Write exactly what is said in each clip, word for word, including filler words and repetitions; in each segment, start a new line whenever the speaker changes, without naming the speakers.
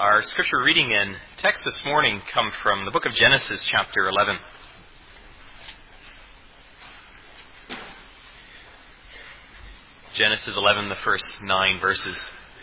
Our scripture reading and text this morning come from the book of Genesis, chapter eleven. Genesis eleven, the first nine verses.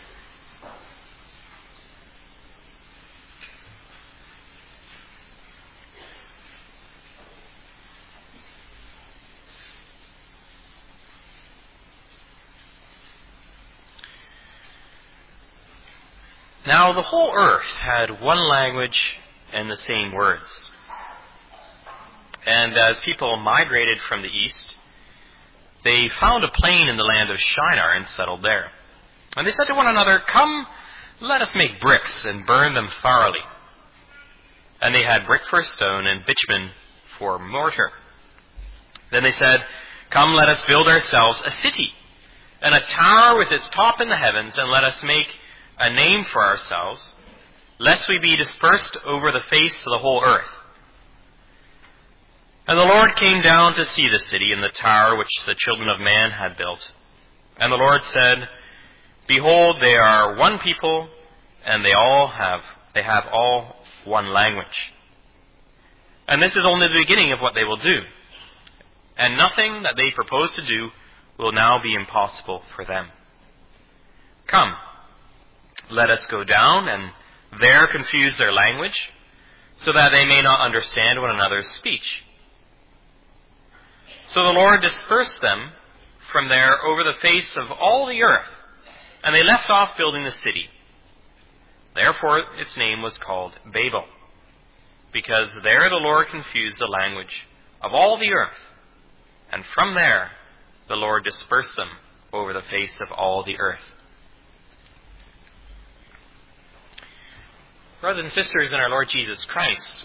Now the whole earth had one language and the same words. And as people migrated from the east, they found a plain in the land of Shinar and settled there. And they said to one another, "Come, let us make bricks and burn them thoroughly." And they had brick for stone and bitumen for mortar. Then they said, "Come, let us build ourselves a city, and a tower with its top in the heavens, and let us make a name for ourselves, lest we be dispersed over the face of the whole earth." And the Lord came down to see the city and the tower which the children of man had built. And the Lord said, "Behold, they are one people, and they all have they have all one language. And this is only the beginning of what they will do. And nothing that they propose to do will now be impossible for them. Come, let us go down and there confuse their language, so that they may not understand one another's speech." So the Lord dispersed them from there over the face of all the earth, and they left off building the city. Therefore its name was called Babel, because there the Lord confused the language of all the earth, and from there the Lord dispersed them over the face of all the earth. Brothers and sisters in our Lord Jesus Christ,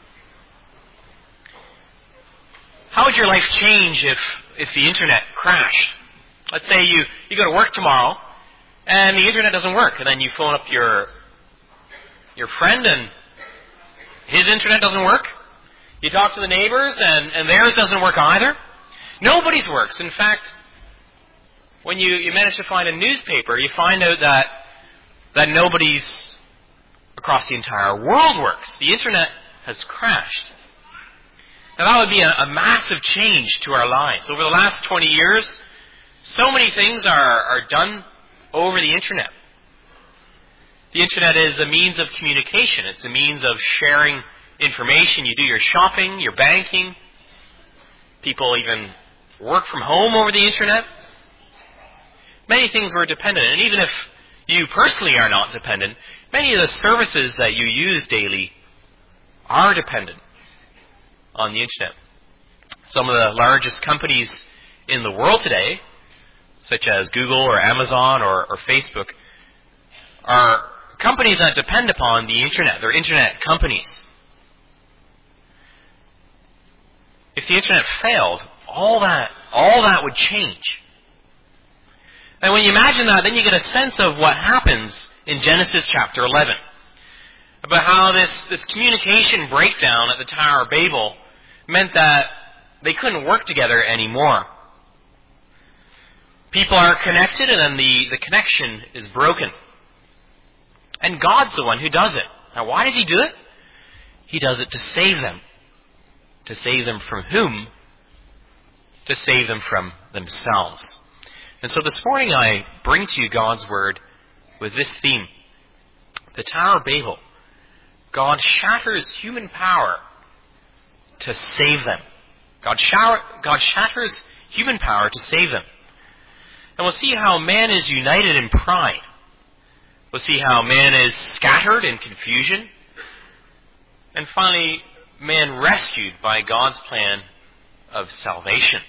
how would your life change if, if the internet crashed? Let's say you, you go to work tomorrow and the internet doesn't work, and then you phone up your, your friend and his internet doesn't work. You talk to the neighbors and, and theirs doesn't work either. Nobody's works. In fact, when you, you manage to find a newspaper, you find out that, that nobody's across the entire world works. The internet has crashed. Now that would be a, a massive change to our lives. Over the last twenty years, so many things are, are done over the internet. The internet is a means of communication. It's a means of sharing information. You do your shopping, your banking. People even work from home over the internet. Many things were dependent. And even if you personally are not dependent, many of the services that you use daily are dependent on the internet. Some of the largest companies in the world today, such as Google or Amazon or, or Facebook, are companies that depend upon the internet. They're internet companies. If the internet failed, all that, all that would change. And when you imagine that, then you get a sense of what happens in Genesis chapter eleven. About how this, this communication breakdown at the Tower of Babel meant that they couldn't work together anymore. People are connected and then the, the connection is broken. And God's the one who does it. Now why does He do it? He does it to save them. To save them from whom? To save them from themselves. And so this morning I bring to you God's Word with this theme. The Tower of Babel. God shatters human power to save them. God, shower, God shatters human power to save them. And we'll see how man is united in pride. We'll see how man is scattered in confusion. And finally, man rescued by God's plan of salvation.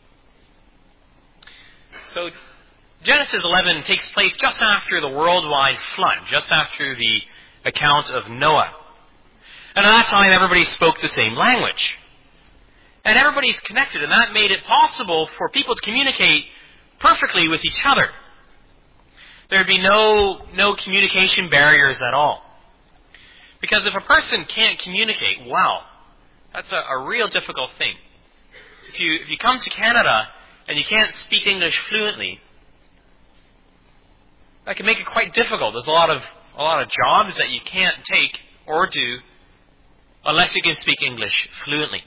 So Genesis eleven takes place just after the worldwide flood, just after the account of Noah. And at that time, everybody spoke the same language. And everybody's connected, and that made it possible for people to communicate perfectly with each other. There would be no, no communication barriers at all. Because if a person can't communicate well, that's a, a real difficult thing. If you, if you come to Canada and you can't speak English fluently, that can make it quite difficult. There's a lot of a lot of jobs that you can't take or do unless you can speak English fluently.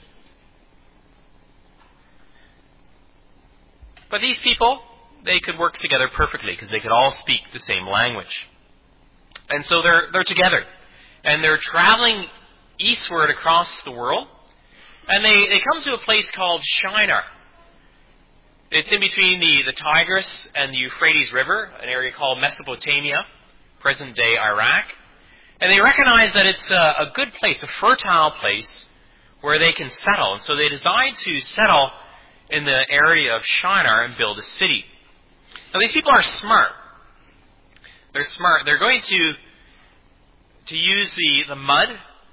But these people, they could work together perfectly because they could all speak the same language. And so they're they're together. And they're traveling eastward across the world. And they, they come to a place called Shinar. It's in between the, the Tigris and the Euphrates River, an area called Mesopotamia, present-day Iraq. And they recognize that it's a, a good place, a fertile place, where they can settle. And so they decide to settle in the area of Shinar and build a city. Now these people are smart. They're smart. They're going to to use the, the mud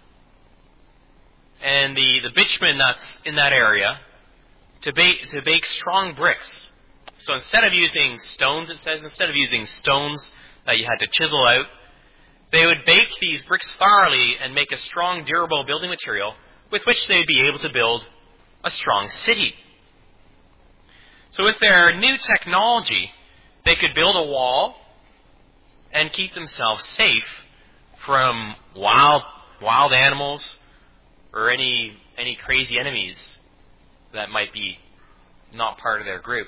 and the, the bitumen that's in that area to bake, to bake strong bricks. So instead of using stones, it says, instead of using stones that you had to chisel out, they would bake these bricks thoroughly and make a strong, durable building material with which they would be able to build a strong city. So with their new technology, they could build a wall and keep themselves safe from wild wild animals or any any crazy enemies that might be not part of their group.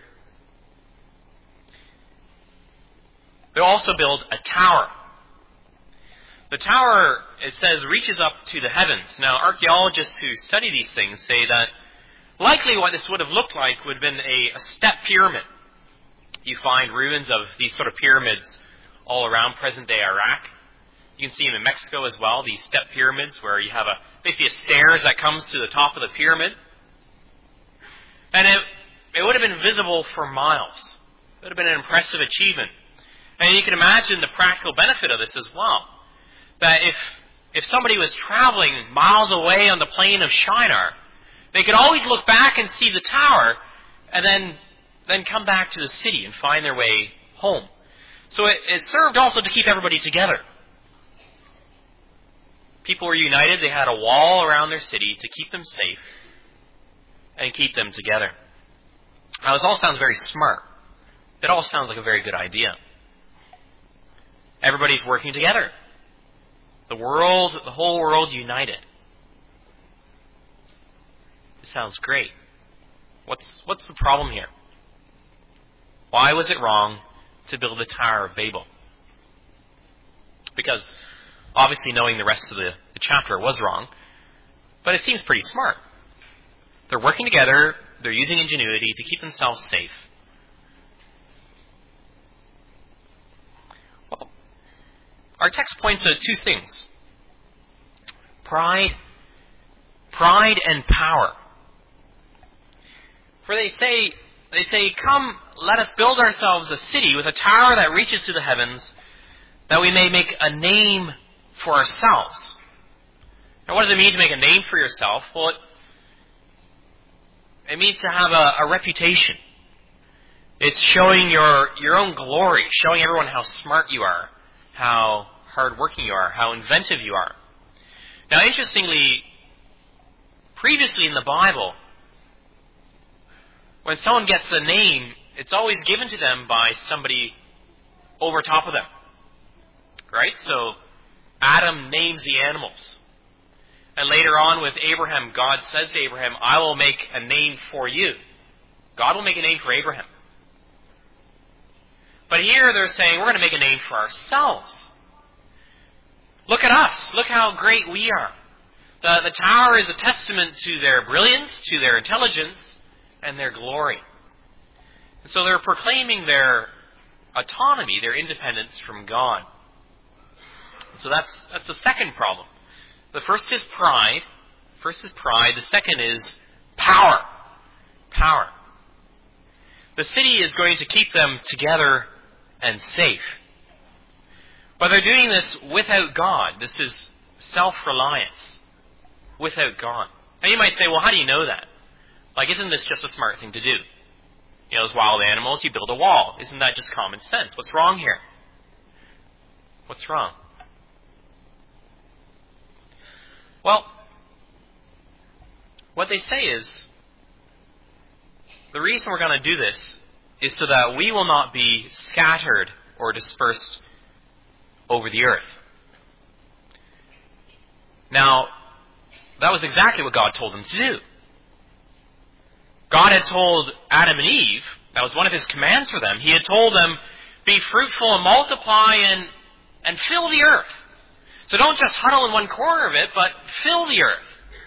They'll also build a tower. The tower, it says, reaches up to the heavens. Now, archaeologists who study these things say that likely what this would have looked like would have been a, a step pyramid. You find ruins of these sort of pyramids all around present-day Iraq. You can see them in Mexico as well, these step pyramids where you have a basically a stairs that comes to the top of the pyramid. And it, it would have been visible for miles. It would have been an impressive achievement. And you can imagine the practical benefit of this as well. That if if somebody was traveling miles away on the plain of Shinar, they could always look back and see the tower and then then come back to the city and find their way home. So it, it served also to keep everybody together. People were united. They had a wall around their city to keep them safe and keep them together. Now, this all sounds very smart. It all sounds like a very good idea. Everybody's working together. The world, the whole world united. It sounds great. What's what's the problem here? Why was it wrong to build the Tower of Babel? Because obviously knowing the rest of the, the chapter was wrong, but it seems pretty smart. They're working together, they're using ingenuity to keep themselves safe. Well, our text points to two things. Pride, pride and power. For they say, they say, come, let us build ourselves a city with a tower that reaches to the heavens, that we may make a name for ourselves. Now, what does it mean to make a name for yourself? Well, it, it means to have a, a reputation. It's showing your, your own glory, showing everyone how smart you are, how hardworking you are, how inventive you are. Now, interestingly, previously in the Bible, when someone gets a name, it's always given to them by somebody over top of them. Right? So, Adam names the animals. And later on with Abraham, God says to Abraham, I will make a name for you. God will make a name for Abraham. But here they're saying, we're going to make a name for ourselves. Look at us. Look how great we are. The, the tower is a testament to their brilliance, to their intelligence, and their glory. And so they're proclaiming their autonomy, their independence from God. So that's that's the second problem. The first is pride. First is pride. The second is power. Power. The city is going to keep them together and safe. But they're doing this without God. This is self-reliance. Without God. Now you might say, well, how do you know that? Like, isn't this just a smart thing to do? You know, those wild animals, you build a wall. Isn't that just common sense? What's wrong here? What's wrong? Well, what they say is, the reason we're going to do this is so that we will not be scattered or dispersed over the earth. Now, that was exactly what God told them to do. God had told Adam and Eve, that was one of his commands for them, he had told them, be fruitful and multiply and, and fill the earth. So don't just huddle in one corner of it, but fill the earth.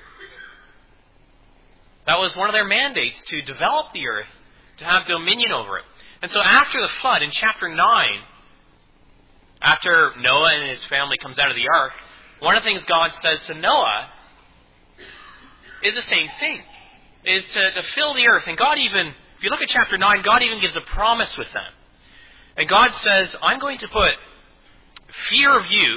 That was one of their mandates, to develop the earth, to have dominion over it. And so after the flood, in chapter nine, after Noah and his family comes out of the ark, one of the things God says to Noah is the same thing, is to, to fill the earth. And God even, if you look at chapter nine, God even gives a promise with them. And God says, I'm going to put fear of you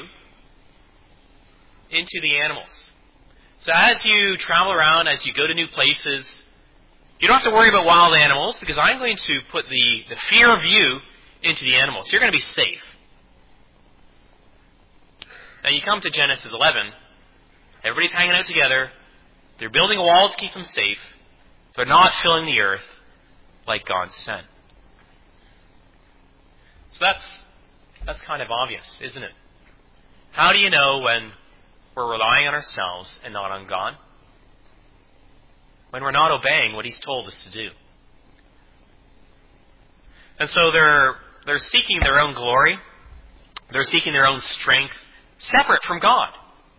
into the animals. So as you travel around, as you go to new places, you don't have to worry about wild animals, because I'm going to put the, the fear of you into the animals. You're going to be safe. And you come to Genesis eleven, everybody's hanging out together, they're building a wall to keep them safe, they're not filling the earth like God said. So that's that's kind of obvious, isn't it? How do you know when we're relying on ourselves and not on God? When we're not obeying what He's told us to do. And so they're they're seeking their own glory, they're seeking their own strength, separate from God.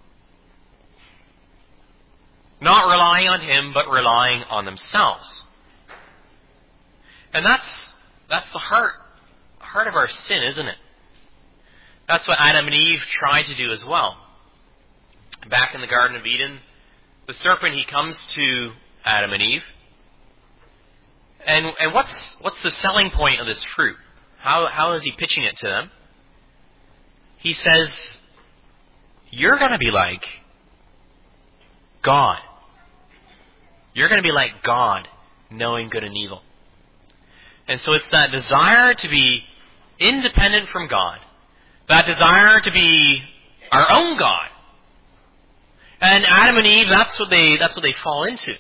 Not relying on Him, but relying on themselves. And that's that's the heart heart of our sin, isn't it? That's what Adam and Eve tried to do as well. Back in the Garden of Eden, the serpent, he comes to Adam and Eve. And and what's what's the selling point of this fruit? How how is he pitching it to them? He says, you're going to be like God. You're going to be like God, knowing good and evil. And so it's that desire to be independent from God, that desire to be our own God. And Adam and Eve, that's what they that's what they fall into.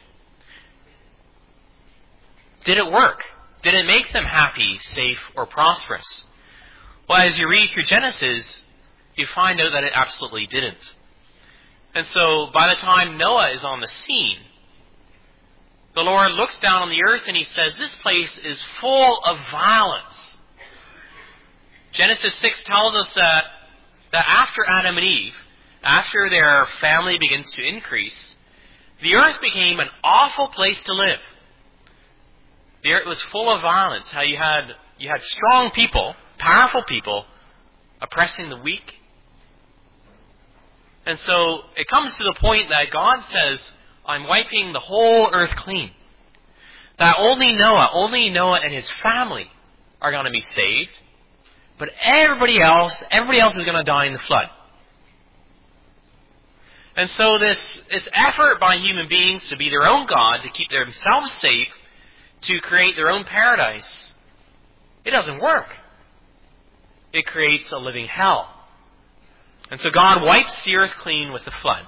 Did it work? Did it make them happy, safe, or prosperous? Well, as you read through Genesis, you find out that it absolutely didn't. And so by the time Noah is on the scene, the Lord looks down on the earth and He says, this place is full of violence. Genesis six tells us that, that after Adam and Eve, after their family begins to increase, the earth became an awful place to live. The earth was full of violence. How you had you had strong people, powerful people, oppressing the weak. And so it comes to the point that God says, I'm wiping the whole earth clean. That only Noah, only Noah and his family are going to be saved. But everybody else, everybody else is going to die in the flood. And so this, this effort by human beings to be their own God, to keep themselves safe, to create their own paradise, it doesn't work. It creates a living hell. And so God wipes the earth clean with the flood.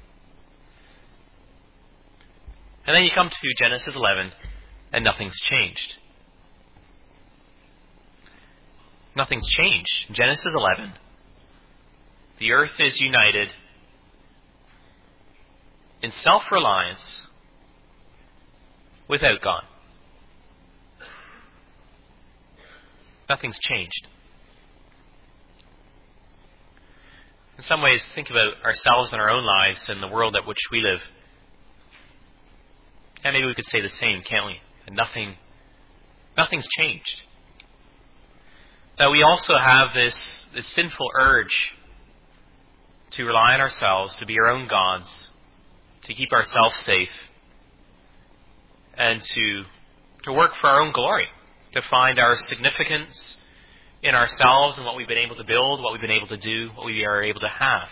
And then you come to Genesis eleven, and nothing's changed. Nothing's changed. In Genesis eleven, the earth is united in self-reliance without God. Nothing's changed. In some ways, think about ourselves and our own lives and the world at which we live. And maybe we could say the same, can't we? And nothing, nothing's changed. That we also have this, this sinful urge to rely on ourselves, to be our own gods, to keep ourselves safe, and to, to work for our own glory, to find our significance in ourselves and what we've been able to build, what we've been able to do, what we are able to have.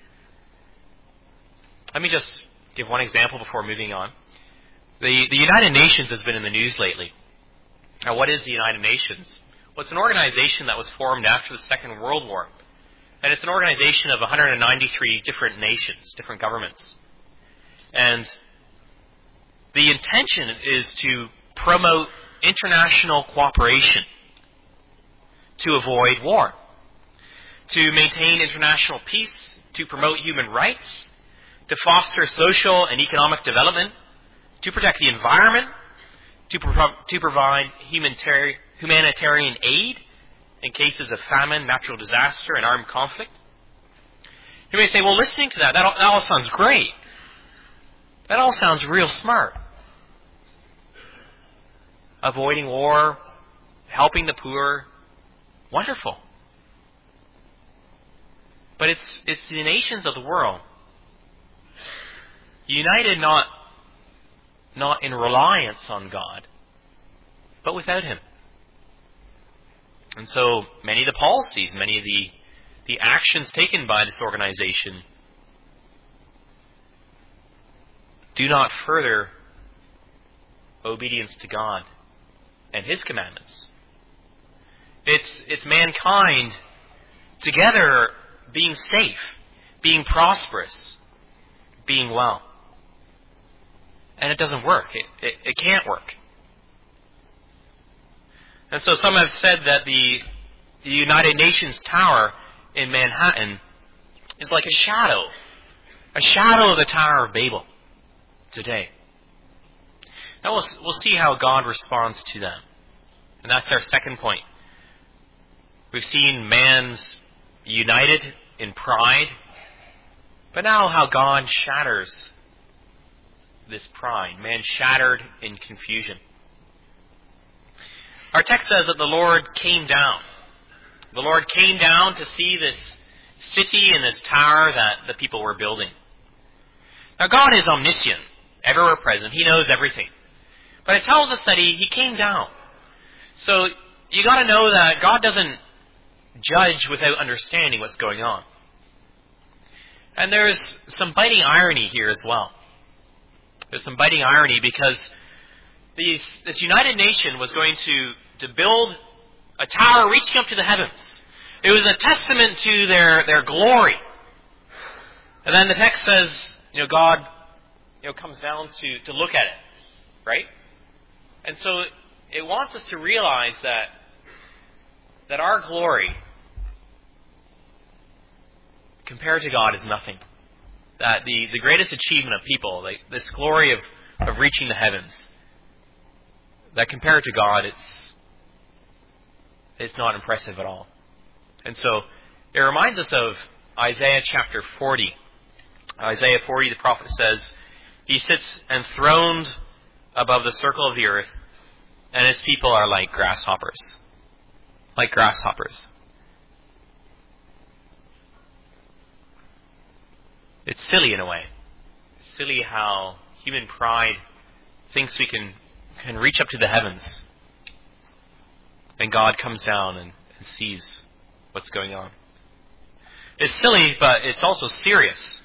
Let me just give one example before moving on. The, the United Nations has been in the news lately. Now, what is the United Nations? Well, it's an organization that was formed after the Second World War. And it's an organization of one hundred ninety-three different nations, different governments. And the intention is to promote international cooperation to avoid war, to maintain international peace, to promote human rights, to foster social and economic development, to protect the environment, to, pro- to provide humanitarian, humanitarian aid in cases of famine, natural disaster, and armed conflict. You may say, well, listening to that, that all, that all sounds great. That all sounds real smart. Avoiding war, helping the poor, wonderful. But it's it's the nations of the world, united not not in reliance on God, but without Him. And so many of the policies, many of the the actions taken by this organization do not further obedience to God and His commandments. It's it's mankind together being safe, being prosperous, being well. And it doesn't work. It, it, it can't work. And so some have said that the, the United Nations Tower in Manhattan is like a shadow, a shadow of the Tower of Babel today. Now we'll, we'll see how God responds to them. And that's our second point. We've seen man's united in pride, but now how God shatters this pride. Man shattered in confusion. Our text says that the Lord came down. The Lord came down to see this city and this tower that the people were building. Now God is omniscient, everywhere present. He knows everything. But it tells us that He, he came down. So you got to know that God doesn't judge without understanding what's going on. And there's some biting irony here as well. There's some biting irony because these, this United Nation was going to, to build a tower reaching up to the heavens. It was a testament to their, their glory. And then the text says, you know, God, you know, comes down to, to look at it. Right? And so it wants us to realize that that our glory compared to God is nothing. That the, the greatest achievement of people, like this glory of, of reaching the heavens, that compared to God, it's it's not impressive at all. And so it reminds us of Isaiah chapter forty. Isaiah forty, the prophet says, He sits enthroned above the circle of the earth, and His people are like grasshoppers. Like grasshoppers. It's silly in a way. It's silly how human pride thinks we can, can reach up to the heavens. And God comes down and, and sees what's going on. It's silly, but it's also serious.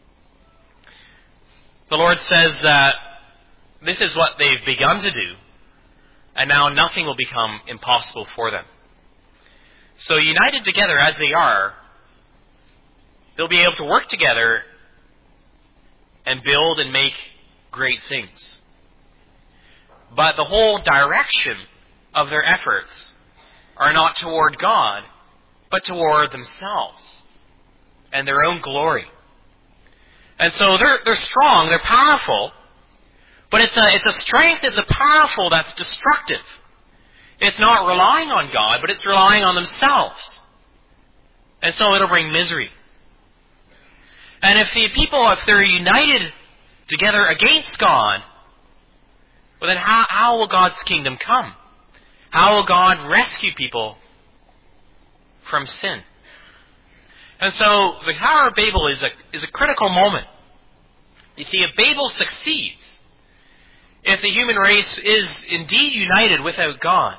The Lord says that this is what they've begun to do, and now nothing will become impossible for them. So united together as they are, they'll be able to work together and build and make great things. But the whole direction of their efforts are not toward God, but toward themselves and their own glory. And so they're they're strong, they're powerful, but it's a it's a strength, it's a powerful that's destructive. It's not relying on God, but it's relying on themselves. And so it'll bring misery. And if the people, if they're united together against God, well then how, how will God's kingdom come? How will God rescue people from sin? And so the Tower of Babel is a, is a critical moment. You see, if Babel succeeds, if the human race is indeed united without God,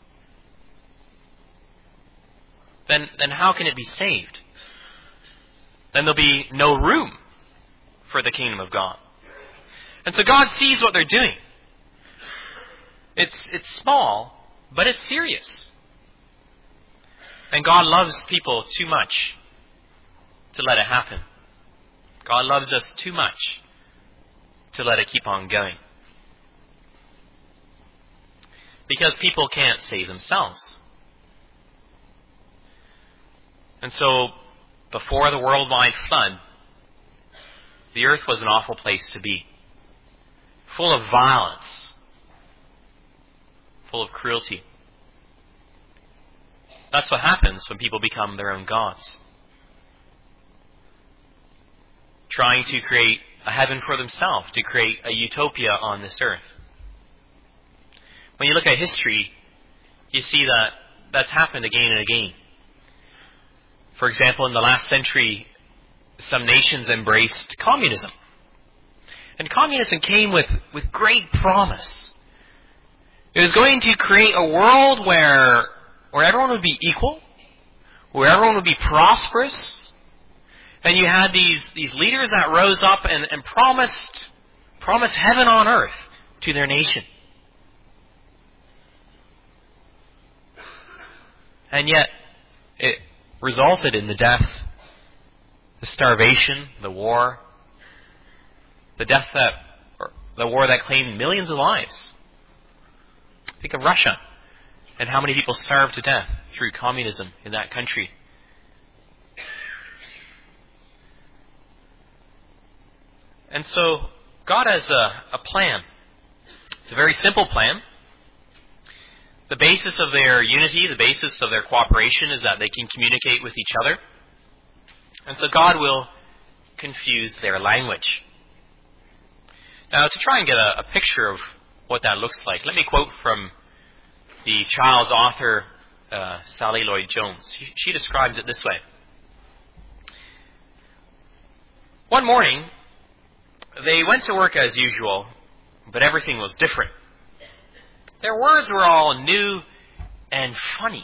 then, then how can it be saved? Then there'll be no room for the kingdom of God. And so God sees what they're doing. It's, it's small, but it's serious. And God loves people too much to let it happen. God loves us too much to let it keep on going. Because people can't save themselves. And so, before the worldwide flood, the earth was an awful place to be. Full of violence. Full of cruelty. That's what happens when people become their own gods. Trying to create a heaven for themselves, to create a utopia on this earth. When you look at history, you see that that's happened again and again. For example, in the last century, some nations embraced communism. And communism came with, with great promise. It was going to create a world where, where everyone would be equal, where everyone would be prosperous, and you had these, these leaders that rose up and, and promised, promised heaven on earth to their nation. And yet, it resulted in the death, the starvation, the war, the death that, or the war that claimed millions of lives. Think of Russia and how many people starved to death through communism in that country. And so, God has a, a plan. It's a very simple plan. The basis of their unity, the basis of their cooperation is that they can communicate with each other. And so God will confuse their language. Now, to try and get a, a picture of what that looks like, let me quote from the child's author, uh, Sally Lloyd-Jones. She, she describes it this way. One morning, they went to work as usual, but everything was different. Their words were all new and funny.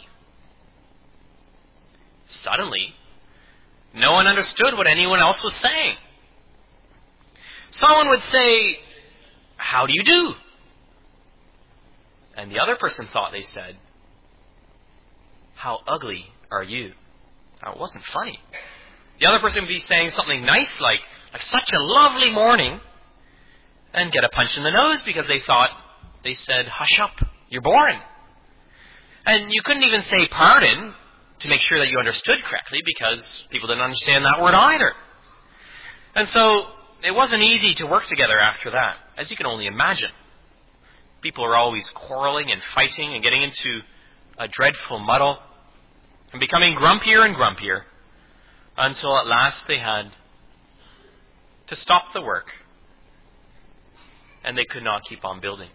Suddenly, no one understood what anyone else was saying. Someone would say, "How do you do?" And the other person thought they said, "How ugly are you?" Now, it wasn't funny. The other person would be saying something nice like, like such a lovely morning, and get a punch in the nose because they thought they said, "Hush up, you're boring." And you couldn't even say pardon to make sure that you understood correctly because people didn't understand that word either. And so it wasn't easy to work together after that, as you can only imagine. People are always quarreling and fighting and getting into a dreadful muddle and becoming grumpier and grumpier until at last they had to stop the work and they could not keep on building.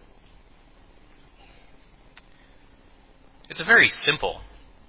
It's a very simple,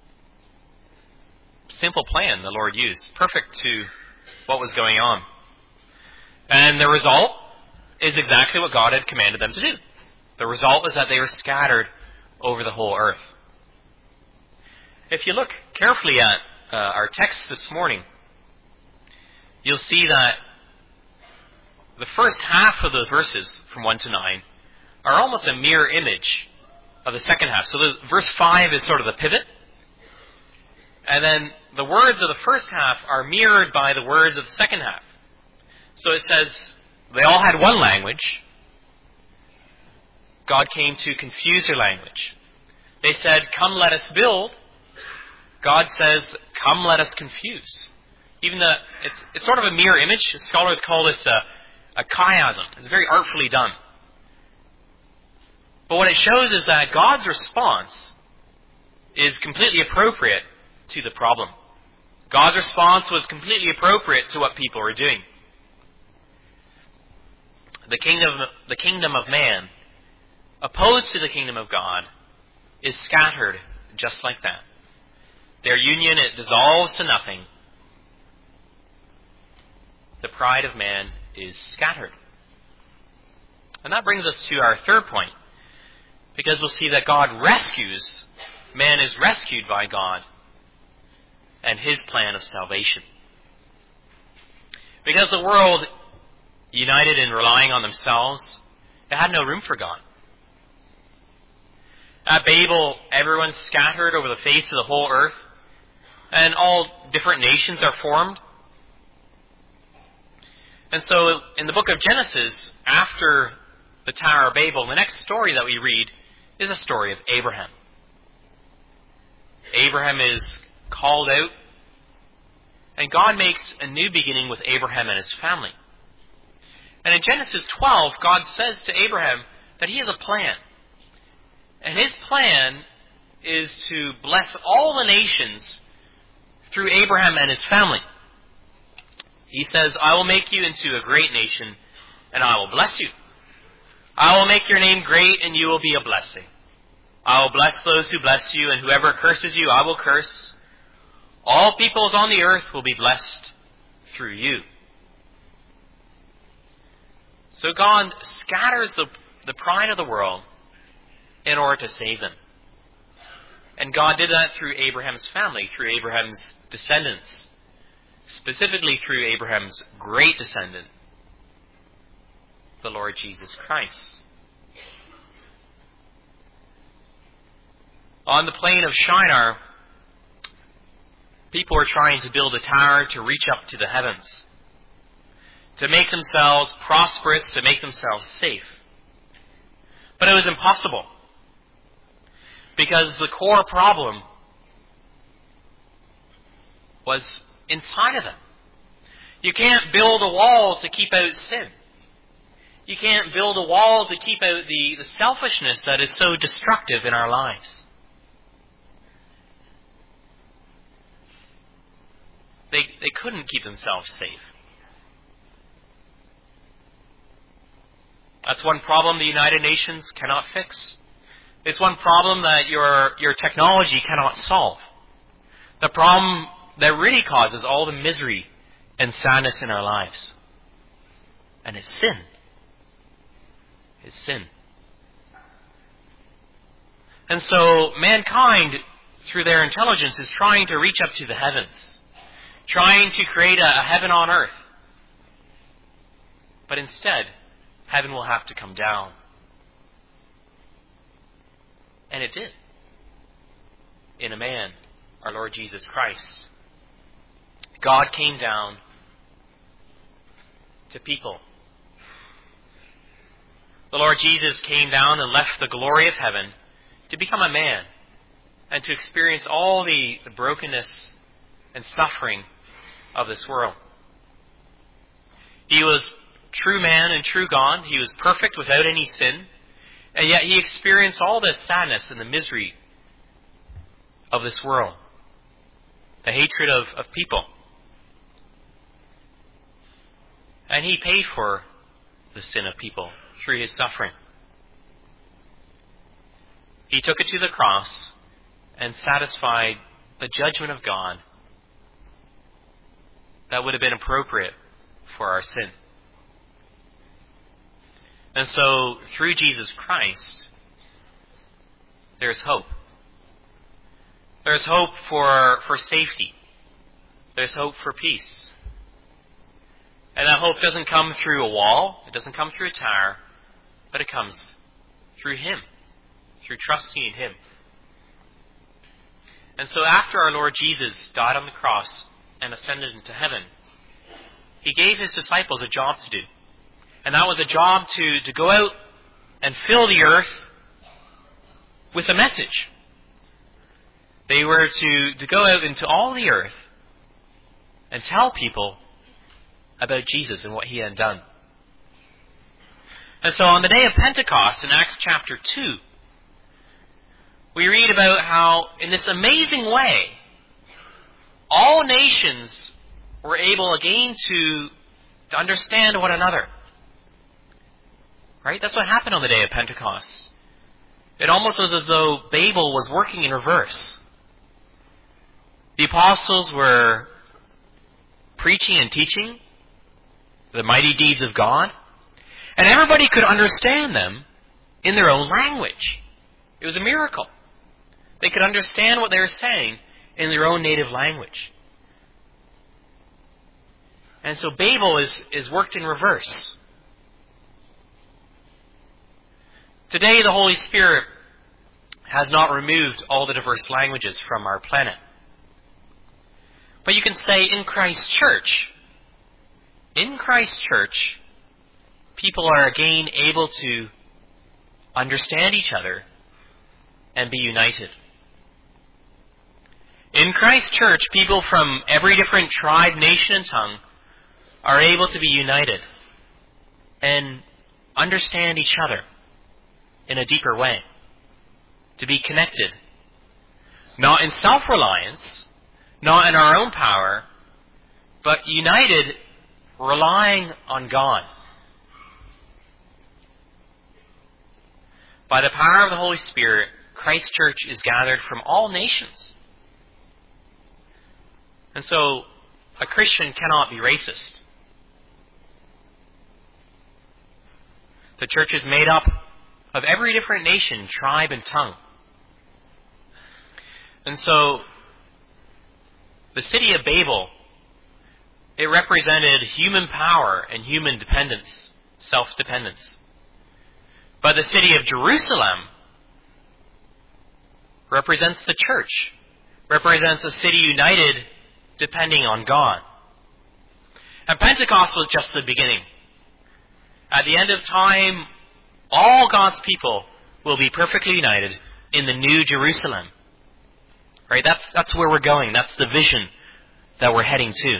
simple plan the Lord used, perfect to what was going on. And the result is exactly what God had commanded them to do. The result is that they were scattered over the whole earth. If you look carefully at uh, our text this morning, you'll see that the first half of those verses, from one to nine, are almost a mirror image of the second half. So the, verse five is sort of the pivot. And then the words of the first half are mirrored by the words of the second half. So it says, they all had one language. God came to confuse their language. They said, "Come, let us build." God says, "Come, let us confuse." Even the, it's, it's sort of a mirror image. Scholars call this a, a chiasm. It's very artfully done. But what it shows is that God's response is completely appropriate to the problem. God's response was completely appropriate to what people were doing. The kingdom, the kingdom of man, opposed to the kingdom of God, is scattered just like that. Their union, it dissolves to nothing. The pride of man is scattered. And that brings us to our third point. Because we'll see that God rescues, man is rescued by God and His plan of salvation. Because the world, united in relying on themselves, it had no room for God. At Babel, everyone's scattered over the face of the whole earth, and all different nations are formed. And so in the book of Genesis, after the Tower of Babel, the next story that we read is a story of Abraham. Abraham is called out, and God makes a new beginning with Abraham and his family. And in Genesis twelve, God says to Abraham that he has a plan. And his plan is to bless all the nations through Abraham and his family. He says, I will make you into a great nation, and I will bless you. I will make your name great, and you will be a blessing. I will bless those who bless you, and whoever curses you, I will curse. All peoples on the earth will be blessed through you. So God scatters the, the pride of the world in order to save them. And God did that through Abraham's family, through Abraham's descendants, specifically through Abraham's great descendant, the Lord Jesus Christ. On the plain of Shinar, people were trying to build a tower to reach up to the heavens, to make themselves prosperous, to make themselves safe. But it was impossible, because the core problem was inside of them. You can't build a wall to keep out sin. You can't build a wall to keep out the, the selfishness that is so destructive in our lives. They, they couldn't keep themselves safe. That's one problem the United Nations cannot fix. It's one problem that your, your technology cannot solve. The problem that really causes all the misery and sadness in our lives. And it's sin. It's sin. And so mankind, through their intelligence, is trying to reach up to the heavens, trying to create a, a heaven on earth. But instead, heaven will have to come down. And it did. In a man, our Lord Jesus Christ. God came down to people. The Lord Jesus came down and left the glory of heaven to become a man and to experience all the, the brokenness and suffering of this world. He was true man and true God. He was perfect without any sin. And yet he experienced all the sadness and the misery of this world. The hatred of, of people. And he paid for the sin of people through his suffering. He took it to the cross and satisfied the judgment of God that would have been appropriate for our sin. And so, through Jesus Christ, there's hope. There's hope for, for safety. There's hope for peace. And that hope doesn't come through a wall. It doesn't come through a tower. But it comes through Him. Through trusting in Him. And so after our Lord Jesus died on the cross and ascended into heaven, He gave His disciples a job to do. And that was a job to, to go out and fill the earth with a message. They were to, to go out into all the earth and tell people about Jesus and what He had done. And so on the day of Pentecost in Acts chapter two, we read about how in this amazing way, all nations were able again to, to understand one another. Right? That's what happened on the day of Pentecost. It almost was as though Babel was working in reverse. The apostles were preaching and teaching the mighty deeds of God, and everybody could understand them in their own language. It was a miracle. They could understand what they were saying in their own native language. And so Babel is, is worked in reverse. Today, the Holy Spirit has not removed all the diverse languages from our planet. But you can say in Christ's church, in Christ's church, people are again able to understand each other and be united. In Christ's church, people from every different tribe, nation, and tongue are able to be united and understand each other in a deeper way. To be connected. Not in self-reliance, not in our own power, but united, relying on God. By the power of the Holy Spirit, Christ's church is gathered from all nations. And so, a Christian cannot be racist. The church is made up of every different nation, tribe, and tongue. And so, the city of Babel, it represented human power and human dependence, self-dependence. But the city of Jerusalem represents the church, represents a city united, depending on God. And Pentecost was just the beginning. At the end of time, all God's people will be perfectly united in the New Jerusalem. Right? That's, that's where we're going. That's the vision that we're heading to.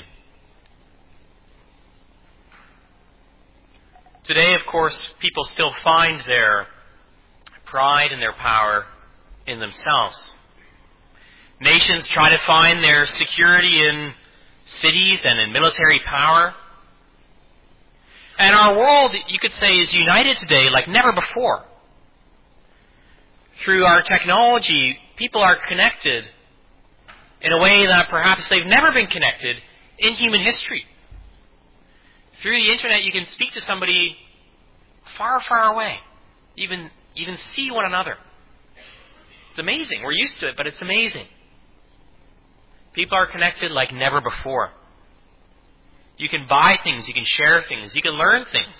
Today, of course, people still find their pride and their power in themselves. Nations try to find their security in cities and in military power. And our world, you could say, is united today like never before. Through our technology, people are connected in a way that perhaps they've never been connected in human history. Through the internet, you can speak to somebody far, far away. Even, even see one another. It's amazing. We're used to it, but it's amazing. People are connected like never before. You can buy things, you can share things, you can learn things.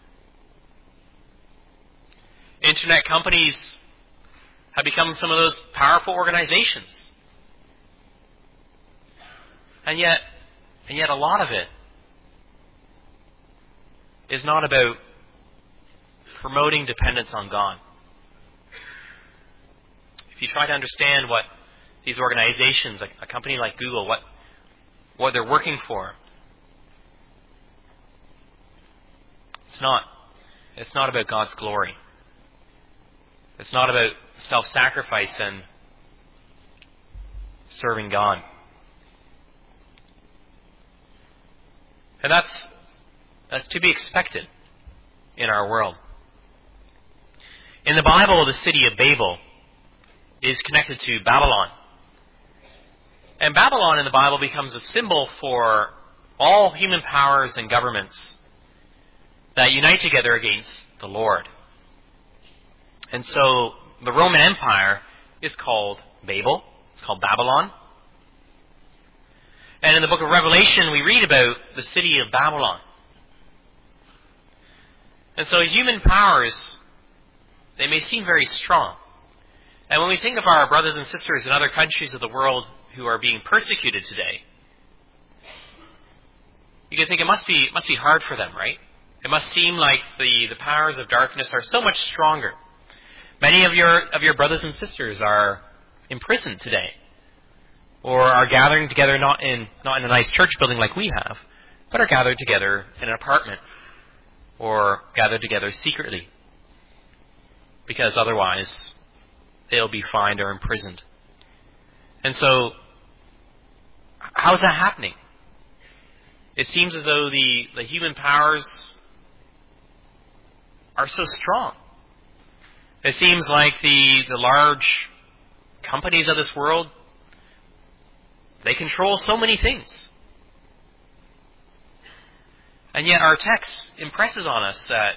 Internet companies have become some of those powerful organizations. And yet, and yet a lot of it is not about promoting dependence on God. If you try to understand what these organizations, like a company like Google, what, what they're working for, it's not, it's not about God's glory. It's not about self-sacrifice and serving God. And that's, that's to be expected in our world. In the Bible, the city of Babel is connected to Babylon. And Babylon in the Bible becomes a symbol for all human powers and governments that unite together against the Lord. And so the Roman Empire is called Babel. It's called Babylon. And in the book of Revelation, we read about the city of Babylon. And so human powers, they may seem very strong. And when we think of our brothers and sisters in other countries of the world who are being persecuted today, you can think it must be, it must be hard for them, right? It must seem like the, the powers of darkness are so much stronger. Many of your of your brothers and sisters are imprisoned today, or are gathering together not in not in a nice church building like we have, but are gathered together in an apartment, or gathered together secretly, because otherwise they'll be fined or imprisoned. And so, how is that happening? It seems as though the, the human powers are so strong. It seems like the, the large companies of this world, they control so many things. And yet our text impresses on us that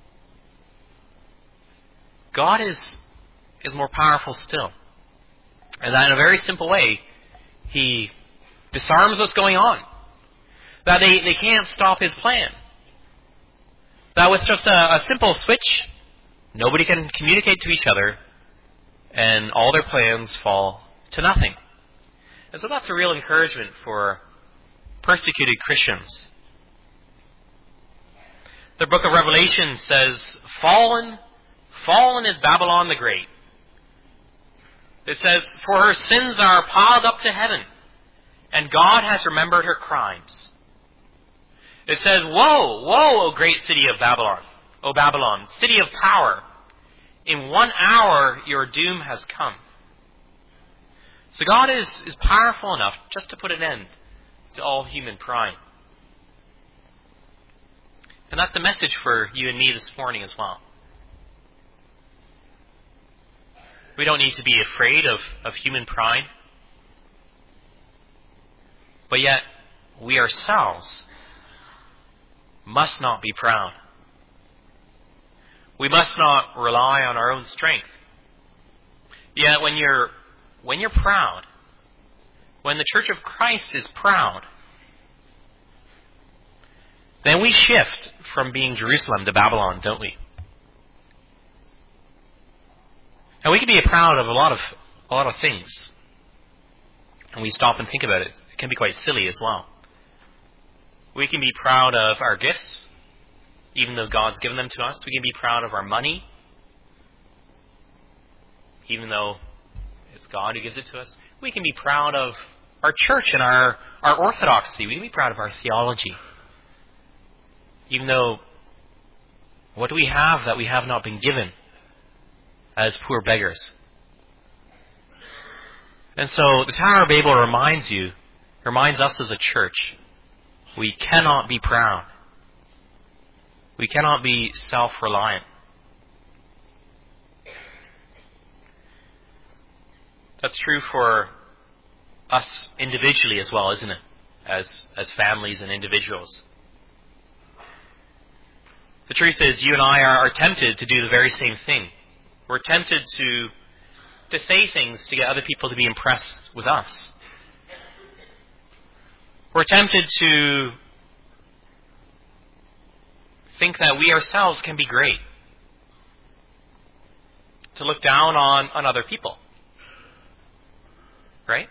God is, is more powerful still. And that in a very simple way, He disarms what's going on. That they, they can't stop His plan. That with just a, a simple switch, nobody can communicate to each other, and all their plans fall to nothing. And so that's a real encouragement for persecuted Christians. The book of Revelation says, Fallen, fallen is Babylon the Great. It says, For her sins are piled up to heaven, and God has remembered her crimes. It says, woe, woe, O great city of Babylon, O Babylon, city of power. In one hour your doom has come. So God is, is powerful enough just to put an end to all human pride. And that's a message for you and me this morning as well. We don't need to be afraid of, of human pride. But yet, we ourselves must not be proud. We must not rely on our own strength. Yet when you're when you're proud, when the Church of Christ is proud, then we shift from being Jerusalem to Babylon, don't we? And we can be proud of a lot of a lot of things. And we stop and think about it. It can be quite silly as well. We can be proud of our gifts, even though God's given them to us. We can be proud of our money, even though it's God who gives it to us. We can be proud of our church and our, our orthodoxy. We can be proud of our theology. Even though, what do we have that we have not been given as poor beggars? And so the Tower of Babel reminds you, reminds us as a church, we cannot be proud. We cannot be self-reliant. That's true for us individually as well, isn't it? As, as families and individuals. The truth is, you and I are, are tempted to do the very same thing. We're tempted to, to say things to get other people to be impressed with us. We're tempted to think that we ourselves can be great. To look down on, on other people. Right?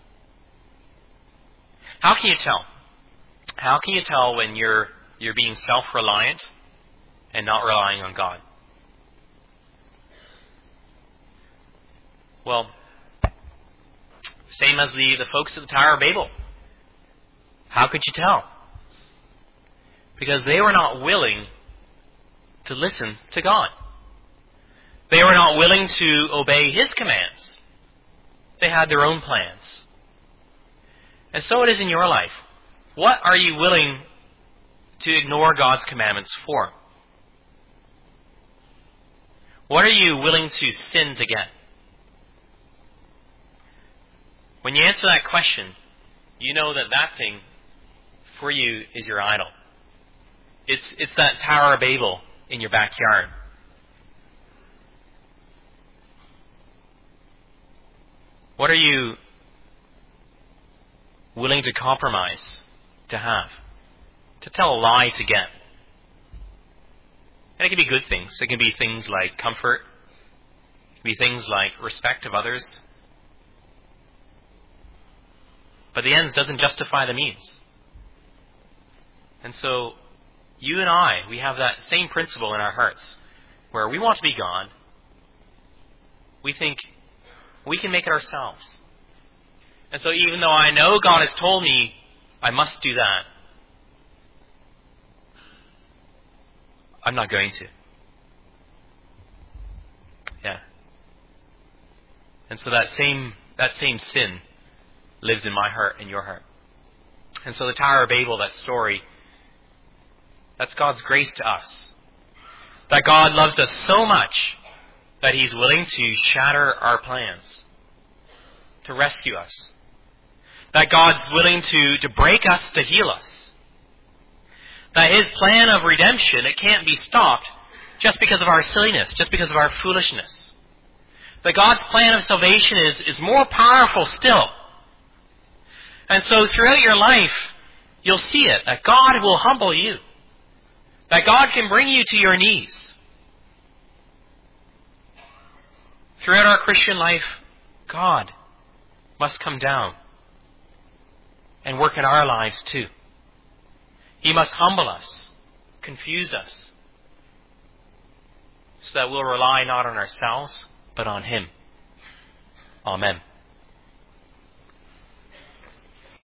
How can you tell? How can you tell when you're you're being self-reliant and not relying on God? Well, same as the, the folks at the Tower of Babel. How could you tell? Because they were not willing to listen to God. They were not willing to obey His commands. They had their own plans. And so it is in your life. What are you willing to ignore God's commandments for? What are you willing to sin to get? When you answer that question, you know that that thing for you is your idol. It's, it's that Tower of Babel in your backyard. What are you willing to compromise to have? To tell a lie to get? And it can be good things. It can be things like comfort. It can be things like respect of others. But the ends doesn't justify the means. And so, you and I, we have that same principle in our hearts, where we want to be God. We think we can make it ourselves. And so even though I know God has told me I must do that, I'm not going to. Yeah. And so that same that same sin lives in my heart and your heart. And so the Tower of Babel, that story, that's God's grace to us. That God loves us so much that He's willing to shatter our plans, to rescue us. That God's willing to, to break us to heal us. That His plan of redemption, it can't be stopped just because of our silliness, just because of our foolishness. That God's plan of salvation is, is more powerful still. And so throughout your life, you'll see it, that God will humble you. That God can bring you to your knees. Throughout our Christian life, God must come down and work in our lives too. He must humble us, confuse us, so that we'll rely not on ourselves, but on Him. Amen.